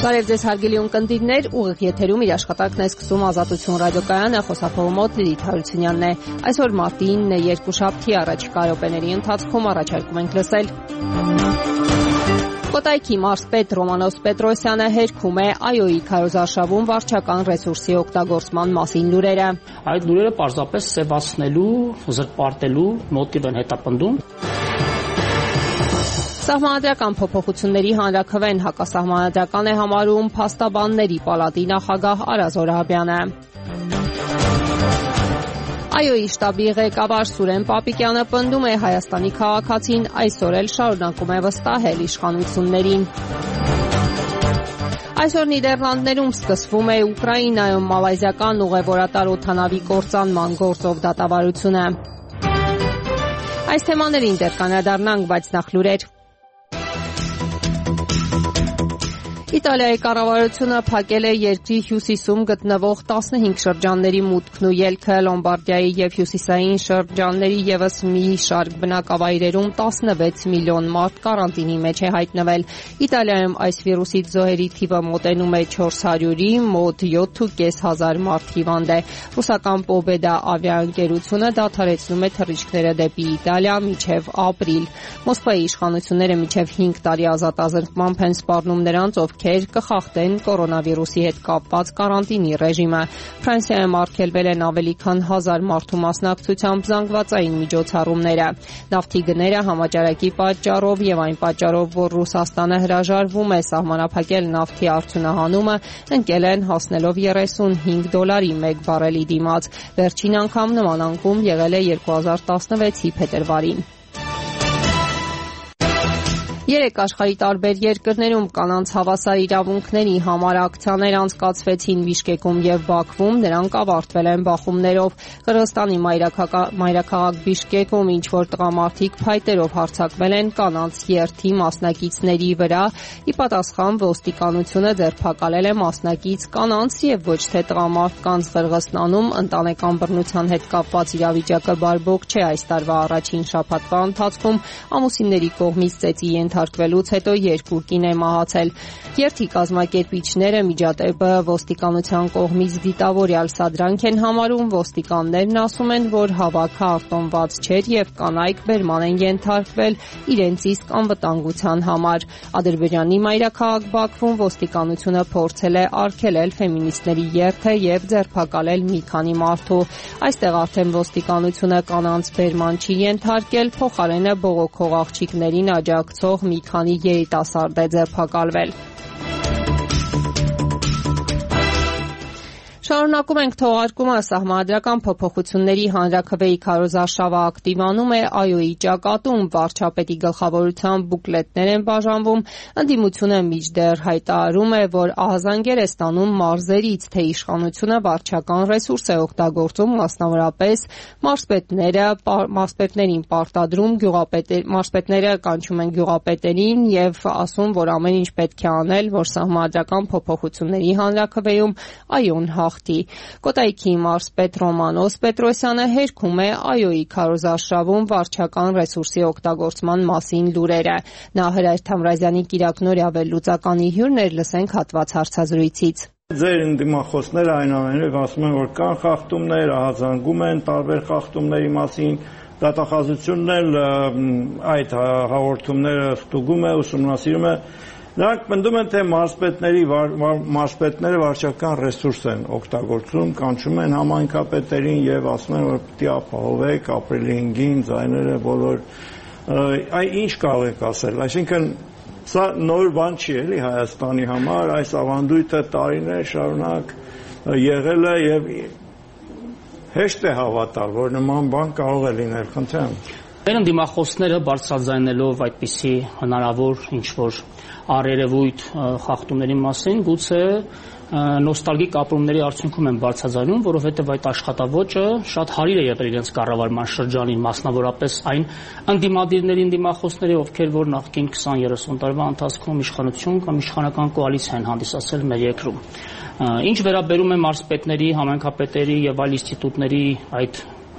Բարև ձեզ հարգելի ունկնդիրներ, ուղիղ եթերում իր աշխատանքն է սկսում Ազատություն ռադիոկայանը, խոսափողը մոտ Լիլիթ Հարությունյանն է։ Այսօր մարտի 9-ն է, երկուշաբթի առաջիկա րոպեների ընթացքում առաջարկում ենք լսել. Կոտայքի մարզպետ Ռոմանոս Պետրոսյանը հերքում է ԱՅՈ-ի քարոզարշավում վարչական ռեսուրսի օգտագործման մասին լուրերը։ Այդ լուրերը պարզապես սևացնելու, զրպարտելու մոտիվ են հետապնդում։ Սահմանադրական փոփոխությունների հանրաքվեն հակասահմանադրական է համարում Փաստաբանների պալատի նախագահ Արա Զոհրաբյանը։ ԱՅՈ-ի շտաբի ղեկավար Սուրեն Պապիկյանը պնդում է Հայաստանի քաղաքացին այսօր էլ շարունակում է վստահել իշխանություններին։ Այսօր Նիդերլանդներում սկսվում է Ուկրաինայում մալայզիական ուղևորատար օդանավի կործանման գործով դատավարությունը։ Այս թեմաներին դեռ կանրադառնանք, բայց նախ լուրեր։ Իտալիայի կառավարությունը փակել է երկրի հյուսիսում գտնվող 15 շրջանների մուտքն ու ելքը, Լոմբարդիայի եւ հյուսիսային շրջանների եւս մի շարք բնակավայրերում 16 միլիոն մարդ կարանտինի մեջ է հայտնվել։ Իտալիայում այս վիրուսից զոհերի թիվը մոտենում է 400-ի, մոտ 7,500 մարդ հիվանդ է։ Ռուսական Պոբեդա ավիաընկերությունը դադարեցնում է թռիչքները դեպի Իտալիա մինչև ապրիլ։ Մոսկվայի իշխանությունները մինչև 5 տարի ազատազրկմամբ են սպառնում նրանց, ովքեր կխախտեն կորոնավիրուսի հետ կապված կարանտինի ռեժիմը։ Ֆրանսիայում արգելվել են ավելի քան 1000 մարդու մասնակցությամբ զանգվածային միջոցառումները։ Նավթի գները համաճարակի պատճառով եւ այն պատճառով, որ Ռուսաստանը հրաժարվում է սահմանափակել նավթի արդյունահանումը, ընկել են հասնելով $35 մեկ բարելի դիմաց։ Վերջին անգամ նման անկում եղել է 2016-ի փետրվարին։ Երեք աշխարհի տարբեր երկրներում կանանց հավասար իրավունքների համար ակցիաներ անցկացվեցին Բիշկեկում եւ Բաքվում, նրանք ավարտվել են բախումներով։ Կրղստանի մայրաքաղաք Բիշկեկում ինչ որ տղամարդիկ փայտերով հարձակվել են կանանց երթի մասնակիցների վրա, ի պատասխան ոստիկանությունը ձերբակալել է մասնակից կանանց եւ ոչ թե տղամարդկանց Կրղստանում ընտանեկան բռնության հետ կապված իրավիճակը բարբոք չէ այս տարվա առաջին շաբաթվա ընթացքում ամուսինների կողմից ծեծի ենթարկվելուց հետո 2 կին է մահացել։ Երթի կազմակերպիչները միջադեպը ոստիկանության կողմից դիտավորյալ սադրանք են համարում, ոստիկաններն ասում են, որ հավաքը արտոնված չէր եւ կանայք բերման են ենթարկվել իրենց իսկ անվտանգության համար։ Ադրբեջանի մայրաքաղաք Բաքվում ոստիկանությունը փորձել է արգելել ֆեմինիստների երթը եւ ձերբակալել մի քանի մարդու։ Այստեղ արդեն ոստիկանությունը կանանց բերման չի ենթարկել, փոխարենը բողոքող աղջիկներին աջակցող մի քանի երիտասարդ է ձերբակալվել։ Շարունակում ենք թողարկումը սահմանադրական փոփոխությունների հանրաքվեի քարոզարշավը ակտիվանում է ԱՅՈ-ի ճակատում, վարչապետի գլխավորությամբ բուկլետներ են բաժանվում, ընդդիմությունը մինչդեռ հայտարարում է, որ ահազանգեր է ստանում մարզերից, թե իշխանությունը վարչական ռեսուրս է օգտագործում, մասնավորապես մարզպետներին պարտադրում, մարզպետները կանչում են գյուղապետերին եւ ասում, որ ամեն ինչ պետք է անել, որ սահմանադրական փոփոխությունների հանրաքվեում ԱՅՈ-ն Կոտայքի մարզպետ Ռոմանոս Պետրոսյանը հերքում է ԱՅՈ-ի քարոզարշավում վարչական ռեսուրսի օգտագործման մասին լուրերը։ Նա Հրայր Թամրազյանի կիրակնօրյա վերլուծականի հյուրն էր, լսենք հատված հարցազրույցից։ Ձեր ընդդիմախոսները այնուամենայնիվ ասում են, որ կան խախտումներ, ահազանգում են տարբեր խախտումների մասին, դատախազությունն էլ այդ հաղորդումները ստուգում է, ուսումնասիրում է։ Նրանք պնդում են, թե մարզպետները վարչական ռեսուրս են օգտագործում, կանչում են համայնքապետերին եւ ասում են, որ պիտի ապահովեք ապրիլի 5-ին ձայները բոլոր ինչ կարող եք ասել, այսինքն սա նոր բան չի էլի Հայաստանի համար, այս ավանդույթը տարիներ շարունակ եղել է եւ հեշտ է հավատալ, որ նման բան կարող է լինել, խնդրեմ։ Մեր ընդդիմախոսները բարձրաձայնելով այդպիսի հնարավոր ինչ-որ առերևույթ խախտումների մասին գուցե նոստալգիկ ապրումների արդյունքում են բարձրաձայնում, որովհետև այդ աշխատավոճը շատ հարիր է եղել իրենց կառավարման շրջանին, մասնավորապես այն ընդդիմադիրների, ընդդիմախոսների, ովքեր որ նախկին 20-30 տարվա ընթացքում իշխանություն կամ իշխանական կոալիցիա են հանդիսացել մեր երկրում։ Ինչ վերաբերում է մարզպետների, համայնքապետերի եւ այլ ինստիտուտների այդ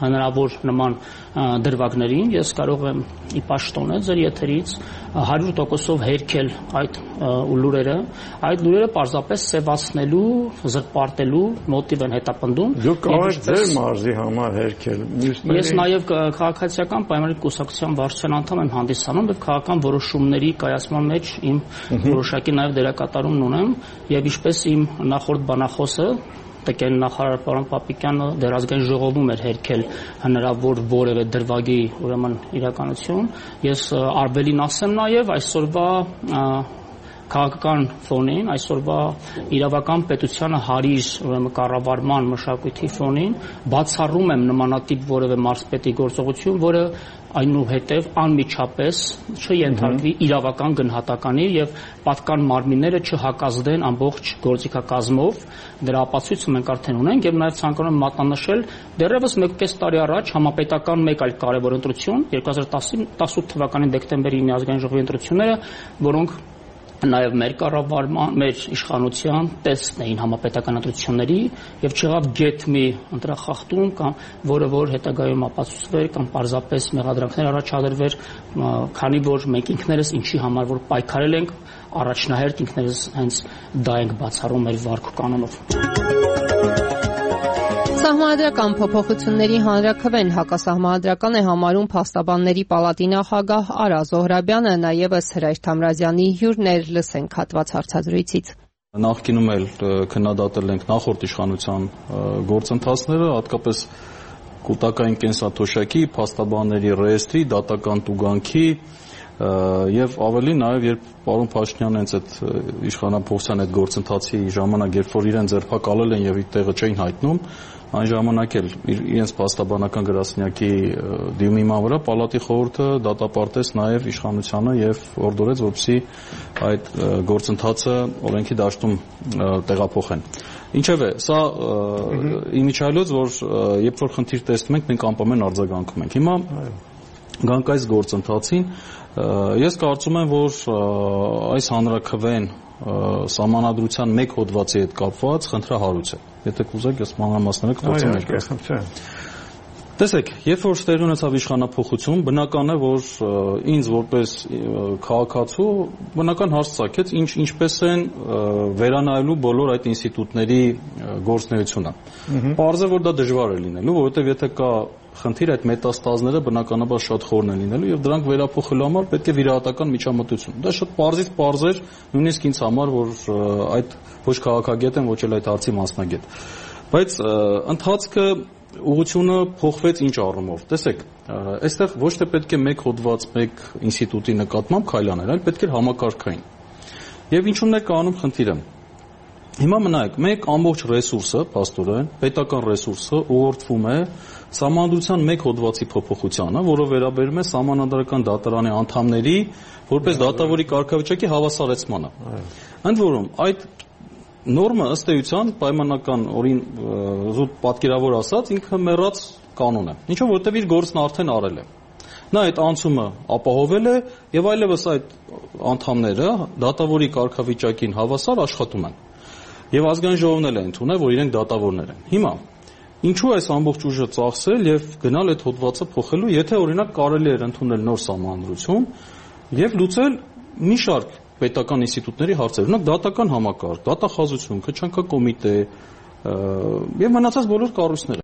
հնարավոր նման դրվագներին, ես կարող եմ ի պաշտոնե ձեր եթերից 100%-ով հերքել այդ լուրերը, այդ լուրերը պարզապես սևացնելու, զրպարտելու մոտիվ են հետապնդում։ Դուք կարող եք ձեր մարզի համար հերքել։ Ես նաև քաղաքացիական պայմանների կուսակցության վարչության անդամ եմ հանդիսանում եւ քաղաքական որոշումների կայացման մեջ իմ որոշակի նաև դերակատարումն ունեմ եւ ինչպես իմ նախորդ բանախոսը Տեկեն նախարար պարոն Պապիկյանը դեռ ազգային ժողովում էր հերքել հնարավոր որևէ դրվագի ուրեմն իրականություն։ Ես արվելին ասեմ նաև այսօրվա քաղաքական ֆոնին, այսօրվա իրավական պետությանը հարիր ուրեմն կառավարման մշակույթի ֆոնին բացառում եմ նմանատիպ որևէ մարզպետի գործողություն, որը այնուհետև անմիջապես չենթարկվի իրավական գնահատականի եւ պատկան մարմինները չհակազդեն ամբողջ գործիքակազմով։ Դրա ապացույցը մենք արդեն ունենք եւ նաեւ ցանկանում եմ մատնանշել դեռևս 1.5 տարի առաջ համապետական մեկ այլ կարևոր ընտրություն 2018 թվականի դեկտեմբերի 9 ազգային ժողովի ընտրությունները, որոնք նաև մեր կառավարման, մեր իշխանության տեսքն էին համապետական ընտրությունների եւ չեղավ գեթ մի ընտրախախտում կամ որը որ հետագայում ապացուցվեր կամ պարզապես մեղադրանքներ առաջադրվեր, քանի որ մենք ինքներս ինչի համար որ պայքարել ենք, առաջնահերթ ինքներս հենց դա ենք բացառում մեր վարք ու կանոնով։ Սահմանադրական փոփոխությունների հանրաքվեն հակասահմանադրական է համարում փաստաբանների պալատի նախագահ Արա Զոհրաբյանը, նաև Հրայր Թամրազյանի հյուրն էր, լսենք հատված հարցազրույցից։ Նախկինում էլ քննադատել ենք նախորդ իշխանության գործընթացները, հատկապես կൂട്ടակային կենսաթոշակի, փաստաբանների ռեեստրի, դատական տուգանքի եւ ավելի նաեւ երբ պարոն Փաշինյանը հենց այդ իշխանապողության այդ գործընթացի ժամանակ երբ որ իրեն ձերբակալել են եւ իր տեղը չէին հայտնում, այն ժամանակ էլ իրենց փաստաբանական գրասենյակի դիմման վրա պալատի խորհուրդը դատապարտեց նաեւ իշխանությանը եւ օրդորեց, որպեսզի այդ գործընթացը օրենքի դաշտում տեղափոխեն։ Ինչևէ, սա իմիջիայլոց, որ երբ որ խնդիր տեսնում ենք, մենք անպայման արձագանքում ենք։ Հիմա գանք այս գործընթացին, ես կարծում եմ, որ այս հանրաքվեն սահմանադրության մեկ հոդվածի հետ կապված խնդրահարույց է։ Եթե կուզեք, ես մանրամասները կփորձեմ ներկայացնել։ Տեսեք, երբ որ ստեղի ունեցավ իշխանափոխություն, բնական է, որ ինձ որպես քաղաքացու բնական հարց ծագեց, ինչպես են վերանայելու բոլոր այդ ինստիտուտների գործունեությունը։ Պարզ է, որ դա դժվար է լինելու, որովհետև եթե կա խնդիր, այդ մետաստազները բնականաբար շատ խորն են լինելու եւ դրանք վերափոխելու համար պետք է վիրահատական միջամտություն։ Դա շատ պարզից պարզ էր, նույնիսկ ինձ համար, որ այդ ոչ քաղաքագետ եմ, ոչ էլ այդ հարցի մասնագետ։ Բայց ընթացքը ուղղությունը փոխվեց ինչ առումով։ Տեսեք, այստեղ ոչ թե պետք է մեկ հոդված, մեկ ինստիտուտի նկատմամբ քայլ անել, այլ պետք է համակարգային։ Եվ ինչու՞մն է կանում խնդիրը։ Հիմա մնայեք, մեկ ամբողջ ռեսուրսը, փաստորեն, պետական ռեսուրսը ուղղորդվում է Սահմանադրության մեկ հոդվածի փոփոխությանը, որը վերաբերում է Սահմանադրական դատարանի անդամների որպես դատավորի կարգավիճակի հավասարեցմանը։ Ընդ որում, այդ նորմը ըստ էության պայմանական օրին զուտ պատկերավոր ասած ինքը մեռած կանոն է։ Ինչու՞, որովհետև իր գործն արդեն արել է։ Նա այդ անցումը ապահովել է եւ այլևս այդ անդամները դատավորի կարգավիճակին հավասար աշխատում են։ Եվ ազգային ժողովն էլ է ընդունել, որ իրենք դատավորներ են։ Հիմա ինչու այս ամբողջ ուժը ծախսել եւ գնալ այդ հոդվածը փոխելու, եթե օրինակ կարելի էր ընդունել նոր սահմանադրություն եւ լուծել մի շարք պետական ինստիտուտների հարցեր, օրինակ դատական համակարգ, դատախազություն, քչանքակոմիտե եւ մնացած բոլոր կառույցները։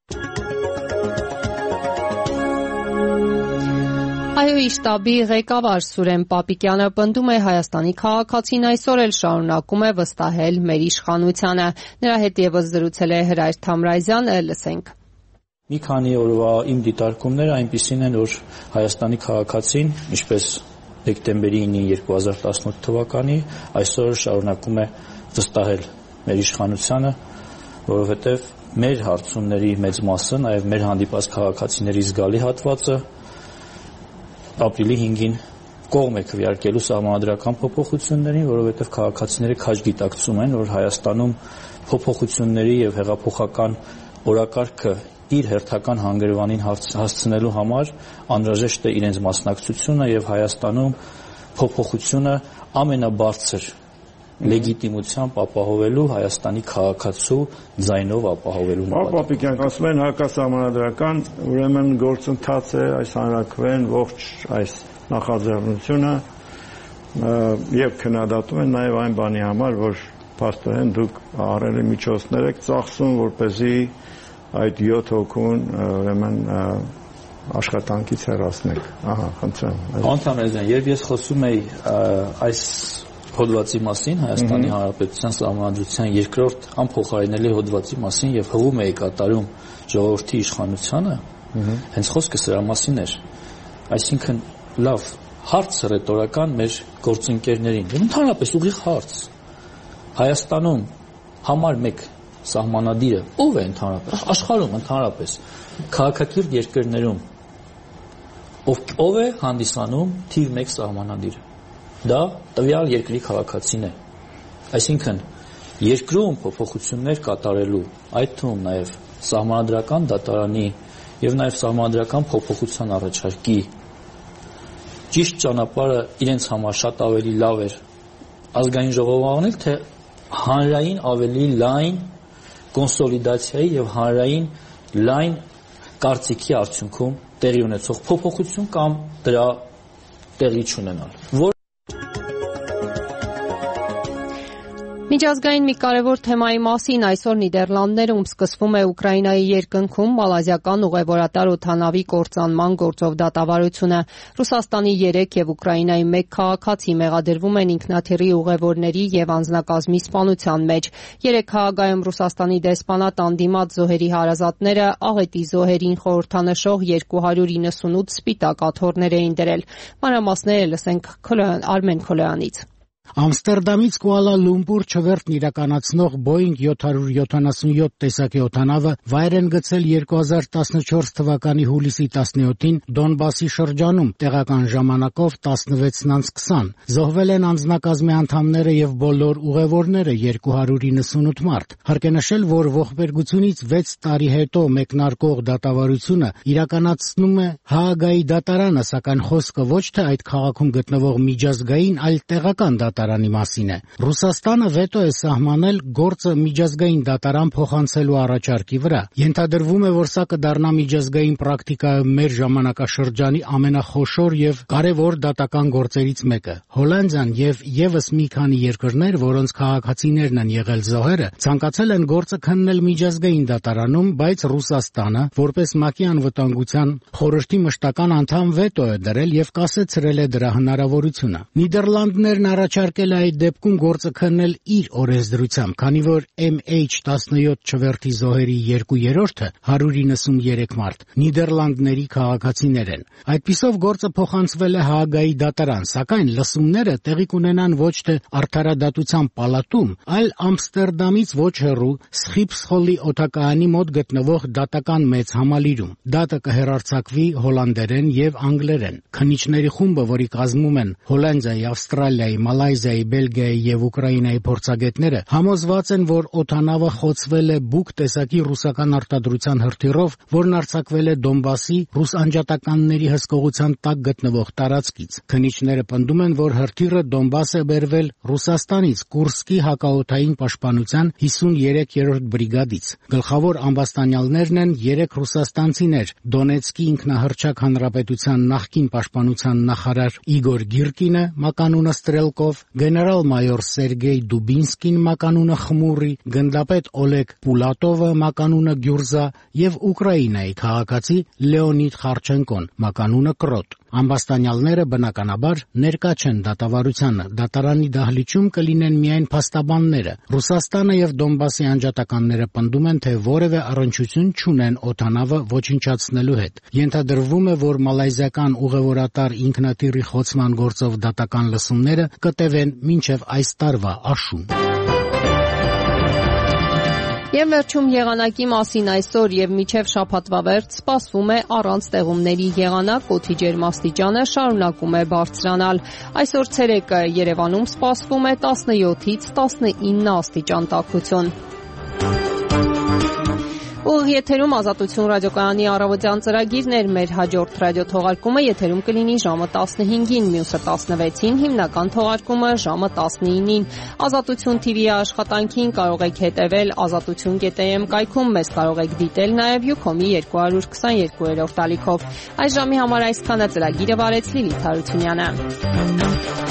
ՀԱՅՈ-ի շտաբի ղեկավար Սուրեն Պապիկյանը պնդում է Հայաստանի քաղաքացին այսօր էլ շարունակում է վստահել մեր իշխանությանը։ Նրա հետ ևս զրուցել է Հրայր Թամրազյանը, լսենք։ Մի քանի օրվա իմ դիտարկումները այնպիսին են, որ Հայաստանի քաղաքացին, ինչպես դեկտեմբերի 9-ի 2018 թվականի, այսօր շարունակում է վստահել մեր իշխանությանը, որովհետև մեր հարցումների մեծ մասը, նաև մեր հանդիպած քաղաքացիների զգալի հատվածը ապրիլի 5-ին կողմ է քվեարկելու սահմանադրական փոփոխություններին, որովհետև քաղաքացիները քաջ գիտակցում են, որ Հայաստանում փոփոխությունների եւ հեղափոխական օրակարգը իր հերթական հանգրվանին հասցնելու համար անհրաժեշտ է իրենց մասնակցությունը եւ Հայաստանում փոփոխությունը ամենաբարձր լեգիտիմությամբ ապահովելու Հայաստանի քաղաքացու ձայնով ապահովելու նպատակով։ Պապիկյան, ասում են հակասահմանադրական, ուրեմն գործընթաց է այս հանրաքվեն ողջ այս նախաձեռնությունը եւ քննադատում են նաեւ այն բանի համար, որ փաստորեն դուք առելի միջոցներ եք ծախսում, որպեսզի այդ 7 հոգուն ուրեմն աշխատանքից հեռացնեք։ Ահա, խնդրեմ։ Անդամեզյան, երբ ես խոսում եի այս հոդվածի մասին, Հայաստանի Հանրապետության Սահմանադրության երկրորդ անփոխարինելի հոդվածի մասին եւ հղում էի կատարում ժողովրդի իշխանությանը, հենց խոսքը սրա մասին էր։ Այսինքն, լավ, հարց ռետորական մեր գործընկերներին, եւ ընդհանրապես ուղիղ հարց։ Հայաստանում համար 1 սահմանադիրը ով է ընդհանրապես, աշխարհում ընդհանրապես, քաղաքակիրթ երկրներում ով է հանդիսանում թիվ 1 սահմանադիրը։ Դա տվյալ երկրի քաղաքացին է։ Այսինքն, երկրում փոփոխություններ կատարելու, այդ թվում նաև սահմանադրական դատարանի եւ նաև սահմանադրական փոփոխության առաջարկի ճիշտ ճանապարհը իրենց համար շատ ավելի լավ էր ազգային ժողովը անել, թե հանրային ավելի լայն կոնսոլիդացիայի եւ հանրային լայն կարծիքի արդյունքում տեղի ունեցող փոփոխություն կամ դրա տեղի չունենալ։ Միջազգային մի կարևոր թեմայի մասին այսօր Նիդերլանդներում սկսվում է Ուկրաինայի երկնքում մալազիական ուղևորատար օդանավի կործանման գործով դատավարությունը։ Ռուսաստանի 3 եւ Ուկրաինայի 1 քաղաքացի մեղադրվում են ինքնաթիռի ուղևորների եւ անձնակազմի սպանության մեջ։ 3 քաղաքայում Ռուսաստանի դեսպանատ անդիմաց զոհերի հարազատները աղետի զոհերին խորհրդանշող 298 սպիտակ աթոռներ էին դրել։ Մանրամասները լսենք Արմեն Քոլոյանից։ Ամստերդամից Կուալա Լումպուր չվերթն իրականացնող Boeing 777 տեսակի օդանավը վայր են գցել 2014 թվականի հուլիսի 17-ին Դոնբասի շրջանում, տեղական ժամանակով 16:20։ Զոհվել են անձնակազմի անդամները եւ բոլոր ուղևորները 298 մարդ։ Հարկ է նշել, որ ողբերգությունից 6 տարի հետո մեկնարկող դատավարությունը իրականացնում է Հաագայի դատարանը, սակայն խոսքը ոչ թե այդ քաղաքում գտնվող միջազգային, այլ տեղական դատարանի մասին է։ Ռուսաստանը վետո է սահմանել գործը միջազգային դատարան փոխանցելու առաջարկի վրա։ Ենթադրվում է, որ սա կդառնա միջազգային պրակտիկայում մեր ժամանակաշրջանի ամենախոշոր եւ կարեւոր դատական գործերից մեկը։ Հոլանդիան եւ եւս մի քանի երկրներ, որոնց քաղաքացիներն են եղել զոհերը, ցանկացել են գործը քննել միջազգային դատարանում, բայց Ռուսաստանը, որպես ՄԱԿ-ի անվտանգության խորհրդի մշտական անդամ, վետո է դրել եւ կասեցրել է դրա հնարավորությունը։ Նիդերլանդներն առաջարկել է այդ դեպքում գործը քննել իր օրենսդրությամբ, քանի որ MH17 չվերթի զոհերի 2/3-ը 193 մարդ Նիդերլանդների քաղաքացիներ են։ Այդպիսով գործը փոխանցվել է Հաագայի դատարան, սակայն լսումները տեղի կունենան ոչ թե արդարադատության պալատում, այլ Ամստերդամից ոչ հեռու Սխիփսխոլի օդակայանի մոտ գտնվող դատական մեծ համալիրում։ Դատը կհեռարձակվի հոլանդերեն եւ անգլերեն։ Քննիչների խումբը, որի կազմում են Հոլանդիայի, Ավստրալիայի, Մալայզիայի, Բելգիայի եւ Ուկրաինայի փորձագետները, համոզված են, որ օդանավը խոցվել է Բուկ տեսակի ռուսական արտադրության հրթիռով, որն արձակվել է Դոնբասի ռուս անջատականների հսկողության տակ գտնվող տարածքից։ Քննիչները պնդում են, որ հրթիռը Դոնբաս է բերվել Ռուսաստանից Կուրսկի հակաօդային պաշտպանության 53-րդ բրիգադից։ Գլխավոր ամբաստանյալներն են 3 ռուսաստանցիներ՝ Դոնեցկի ինքնահռչակ հանրապետության նախկին պաշտպանության նախարար Իգոր Գիրկինը, մականունը Ստրելկով, գեներալ-մայոր Սերգեյ Դուբինսկին, մականունը Խմուրի, գնդապետ Օլեգ Պուլատովը, մականունը Գյուրզա եւ Ուկրաինայի քաղաքացի Լեոնիդ Խարչենկոն, մականունը Կրոտ։ Ամբաստանյալները բնականաբար ներկա չեն դատավարությանը։ Դատարանի դահլիճում կլինեն միայն փաստաբանները։ Ռուսաստանը եւ Դոնբասի անջատականները պնդում են, թե որևէ առնչություն չունեն օդանավը ոչնչացնելու հետ։ Ենթադրվում է, որ մալայզիական ուղևորատար ինքնաթիռի խոցման գործով դատական լսումները կտևեն մինչև այս տարվա աշուն։ Եվ վերջում եղանակի մասին այսօր եւ մինչև շաբաթվա վերջ սպասվում է առանց տեղումների եղանակ, օդի ջերմաստիճանը շարունակում է բարձրանալ։ Այսօր ցերեկը Երևանում սպասվում է 17-ից 19 աստիճան տաքություն։ Ուղիղ եթերում Ազատություն ռադիոկայանի առավոտյան ծրագիրն էր, մեր հաջորդ ռադիոթողարկումը եթերում կլինի ժամը 15-ին, մյուսը 16-ին, հիմնական թողարկումը ժամը 19-ին։ Ազատություն TV-ի աշխատանքին կարող եք հետևել azatutun.am կայքում, մեզ կարող եք դիտել նաև Ucom-ի 222-րդ ալիքով։ Այս ժամի համար այսքանը, ծրագիրը վարեց Լիլիթ Հարությունյանը։